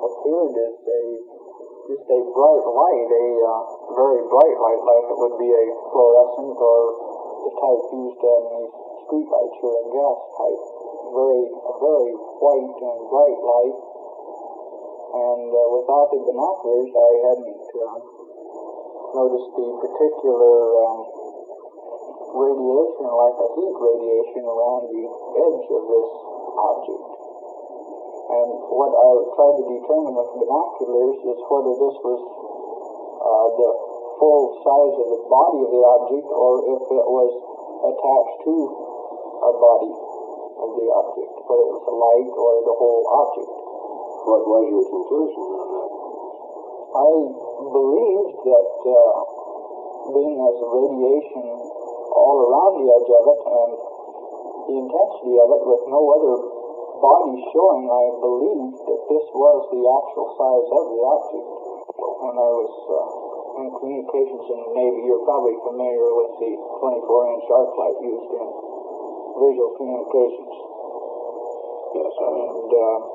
appeared as just a bright light, a very bright light, like it would be a fluorescent or the type used in these street lights here in gas type. A very white and bright light. And without the binoculars, I hadn't noticed the particular radiation, like a heat radiation around the edge of this object. And what I tried to determine with binoculars is whether this was the full size of the body of the object, or if it was attached to a body of the object, whether it was a light or the whole object. What was your conclusion on that? I believed that being as a radiation all around the edge of it and the intensity of it with no other body showing, I believed that this was the actual size of the object. When I was in communications in the Navy, you're probably familiar with the 24-inch arc light used in visual communications. Yes, and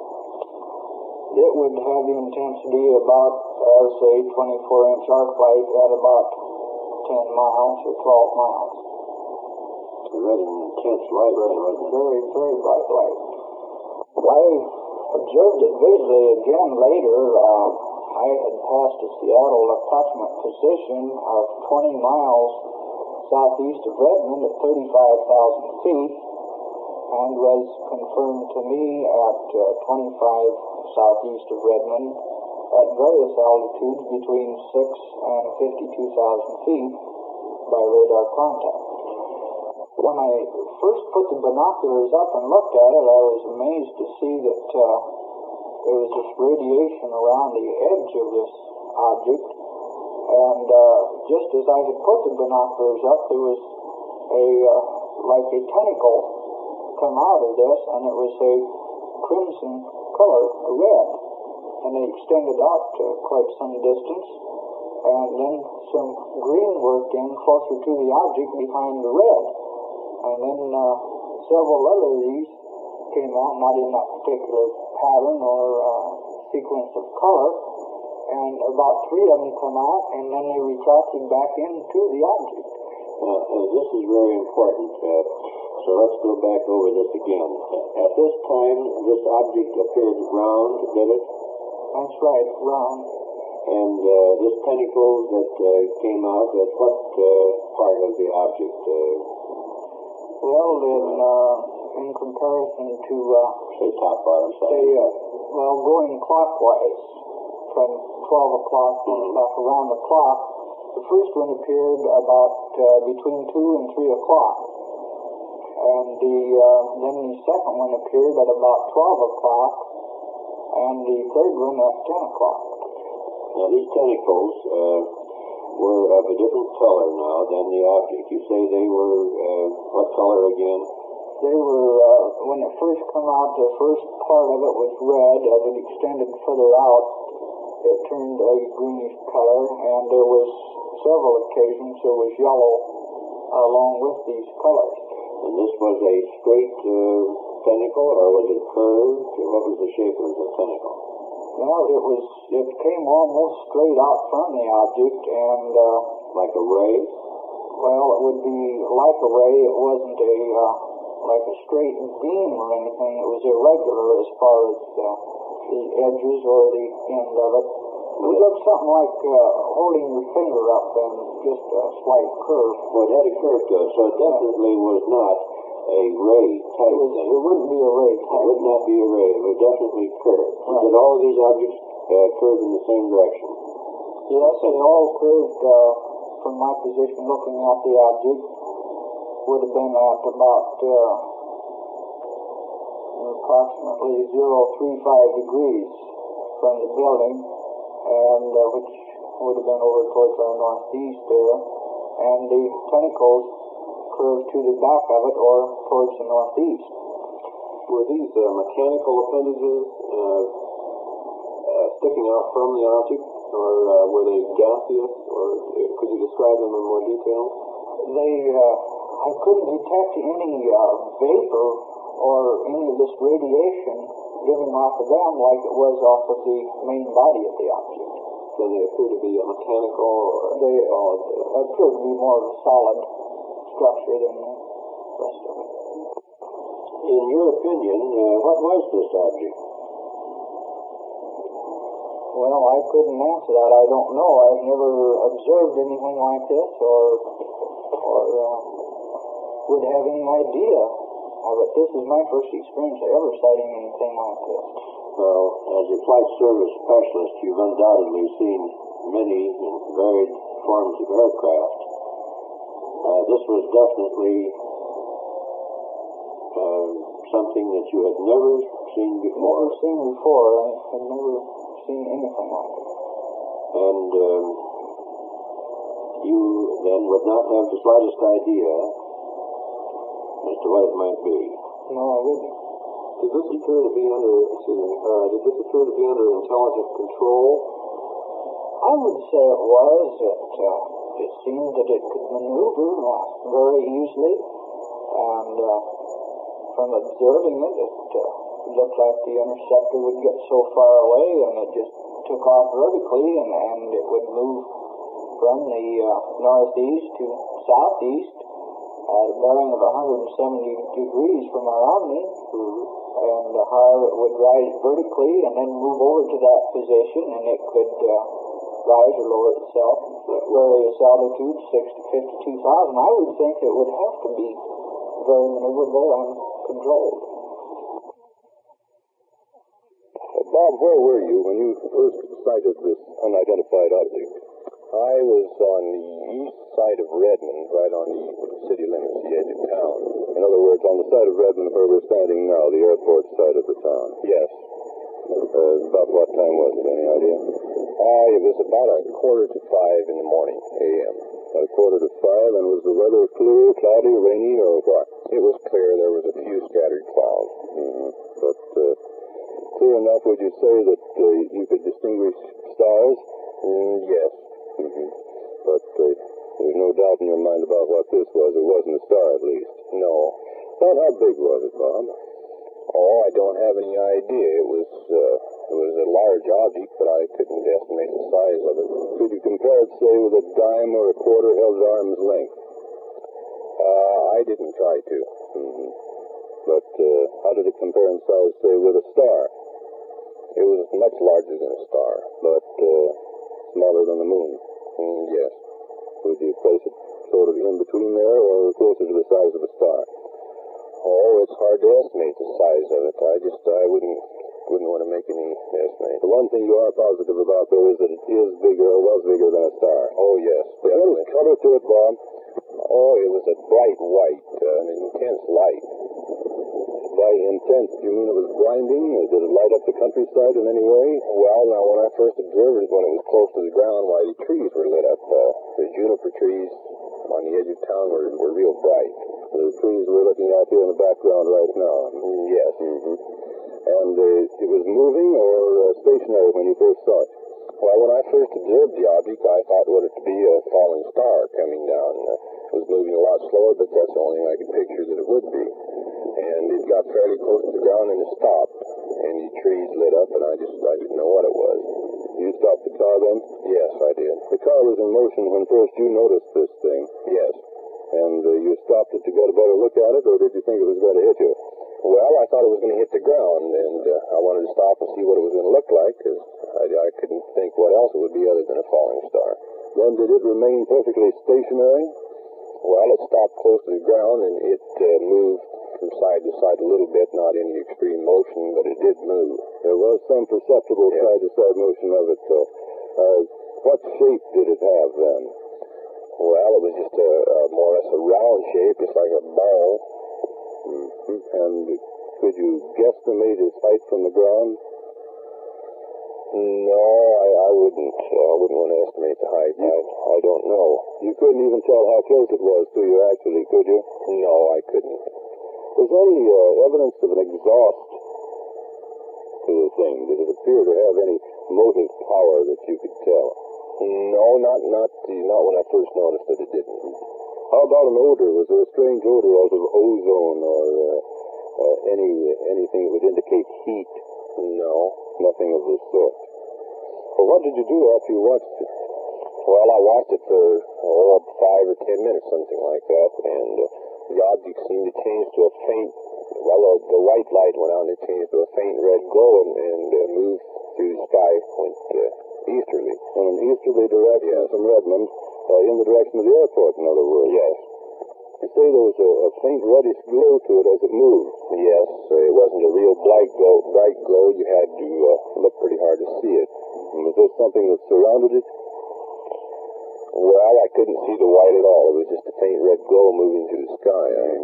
it would have the intensity about, say, 24-inch arc light at about 10 miles or 12 miles. It's a rather intense light, wasn't it? Very, very bright light. I observed it visually again later. I had passed a Seattle approximate position of 20 miles southeast of Redmond at 35,000 feet, and was confirmed to me at 25 southeast of Redmond at various altitudes between 6 and 52,000 feet by radar contact. When I first put the binoculars up and looked at it, I was amazed to see that there was this radiation around the edge of this object, and just as I had put the binoculars up, there was like a tentacle come out of this, and it was a crimson color, a red, and it extended out quite some distance, and then some green worked in closer to the object behind the red, and then several other of these came out, not in that particular pattern or sequence of color, and about 3 of them come out, and then they retracted back into the object. This is very important. So let's go back over this again. At this time, this object appeared round, did it? That's right, round. And this tentacle that came out, that's what part of the object? Well, in comparison to... say top, bottom side? Going clockwise from 12 o'clock around the clock, the first one appeared about between 2 and 3 o'clock. And then the second one appeared at about 12 o'clock, and the third one at 10 o'clock. Now, these tentacles were of a different color now than the object. You say they were what color again? They were, when it first came out, the first part of it was red. As it extended further out, it turned a greenish color, and there was several occasions it was yellow along with these colors. And this was a straight tentacle, or was it curved? What was the shape of the tentacle? Well, it came almost straight out from the object, and like a ray? Well, it would be like a ray. It wasn't like a straight beam or anything. It was irregular as far as the edges or the end of it. It looked something like holding your finger up and just a slight curve. Well, it had a curve to it, so it definitely was not a ray type thing. It wouldn't be a ray type. It would not be a ray. It was definitely curved. Right. Did all of these objects curve in the same direction? Yes, they all curved from my position looking at the object. Would have been at about approximately 0.35 degrees from the building, and which would have been over towards our northeast there, and the tentacles curved to the back of it or towards the northeast. Were these mechanical appendages sticking out from the object, or were they gaseous, or could you describe them in more detail? I couldn't detect any vapor or any of this radiation giving off the ground like it was off of the main body of the object. So they appear to be a mechanical or... They appear to be more of a solid structure than the rest of it. In your opinion, what was this object? Well, I couldn't answer that. I don't know. I've never observed anything like this or would have any idea of it. This is my first experience of ever sighting anything like this. Well, as a flight service specialist, you've undoubtedly seen many and varied forms of aircraft. This was definitely something that you had never seen before. Never seen before. I had never seen anything like it. And you then would not have the slightest idea as to what it might be. No, I wouldn't. Did this appear to be under intelligent control? I would say it was. It seemed that it could maneuver very easily, and from observing it, it looked like the interceptor would get so far away, and it just took off vertically, and it would move from the northeast to southeast at a bearing of 170 degrees from our Omni, and how it would rise vertically and then move over to that position, and it could rise or lower itself at various altitudes, 6 to 52,000. I would think it would have to be very maneuverable and controlled. Bob, where were you when you first sighted this unidentified object? I was on the east side of Redmond, right on the city limits, the edge of town. In other words, on the side of Redmond where we're standing now, the airport side of the town. Yes. About what time was it? Any idea? It was about 4:45 in the morning, a.m. About 4:45, and was the weather clear, cloudy, rainy, or what? It was clear. There was a few scattered clouds. But clear enough, would you say that you could distinguish stars? Yes. But there's no doubt in your mind about what this was. It wasn't a star, at least. No. About how big was it, Bob? Oh, I don't have any idea. It was a large object, but I couldn't estimate the size of it. Could you compare it, say, with a dime or a quarter held at arm's length? I didn't try to. But how did it compare in size, say, with a star? It was much larger than a star, but smaller than the moon. Yes. Would you place it sort of in between there or closer to the size of a star? Oh, it's hard to estimate the size of it. I wouldn't want to make any estimate. The one thing you are positive about, though, is that it is bigger or was bigger than a star. Oh, yes. But what was color to it, Bob? Oh, it was a bright white, an intense light. By intense, do you mean it was blinding? Did it light up the countryside in any way? Well, now, when I first observed it, when it was close to the ground, why, the trees were lit up. The juniper trees on the edge of town were real bright. The trees we're looking at here in the background right now. Yes. And it was moving or stationary when you first saw it? Well, when I first observed the object, I thought it to be a falling star coming down. It was moving a lot slower, but that's the only thing I could picture that it would be. And it got fairly close to the ground and it stopped. And the trees lit up, and I didn't know what it was. You stopped the car then? Yes, I did. The car was in motion when first you noticed this thing? Yes. And you stopped it to get a better look at it, or did you think it was going to hit you? Well, I thought it was going to hit the ground, and I wanted to stop and see what it was going to look like, because I couldn't think what else it would be other than a falling star. Then did it remain perfectly stationary? Well, it stopped close to the ground, and it moved from side to side a little bit, not any extreme motion, but it did move. There was some perceptible side-to-side motion of it, though. What shape did it have then? Well, it was just more or less a round shape, just like a ball. And could you guesstimate its height from the ground? No, I wouldn't. I wouldn't want to estimate the height. I don't know. You couldn't even tell how close it was to you, actually, could you? No, I couldn't. Was there any evidence of an exhaust to the thing? Did it appear to have any motive power that you could tell? No, not when I first noticed that it didn't. How about an odor? Was there a strange odor as of ozone or anything that would indicate heat? No, nothing of the sort. Well, what did you do after you watched it? Well, I watched it for 5 or 10 minutes, something like that, and the object seemed to change to a faint, the white light went out and it changed to a faint red glow and moved through the sky, went easterly. In an easterly direction from Redmond, in the direction of the airport, in other words. Yes. You say there was a faint reddish glow to it as it moved. Yes, it wasn't a real bright glow. You had to look pretty hard to see it. And was there something that surrounded it? Well, I couldn't see the white at all. It was just a faint red glow moving through the sky.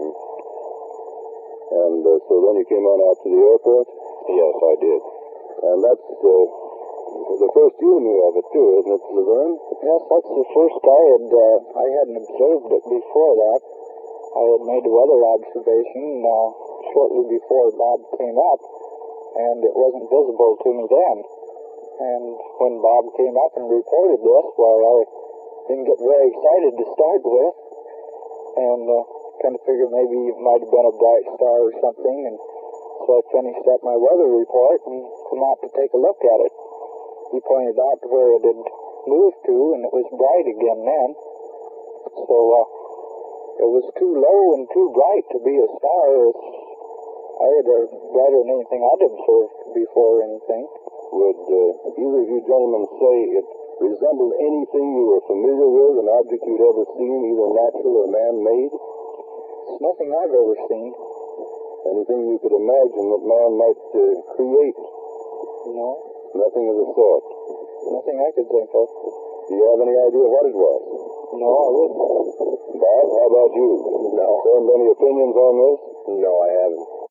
And so then you came on out to the airport? Yes, I did. And that's the first you knew of it, too, isn't it, Laverne? Yes, that's the first I hadn't observed it before that. I had made a weather observation shortly before Bob came up, and it wasn't visible to me then. And when Bob came up and reported this, well, I didn't get very excited to start with, and kind of figured maybe it might have been a bright star or something, and so I finished up my weather report and come out to take a look at it. He pointed out where it had moved to, and it was bright again then. So it was too low and too bright to be a star. I had a brighter than anything I'd observed before or anything. Would either of you gentlemen say it resembled anything you were familiar with, an object you'd ever seen, either natural or man-made? It's nothing I've ever seen. Anything you could imagine that man might create? No. Nothing of the sort? Nothing I could think of. Do you have any idea what it was? No, I wouldn't. Bob, how about you? No. Formed any opinions on this? No, I haven't.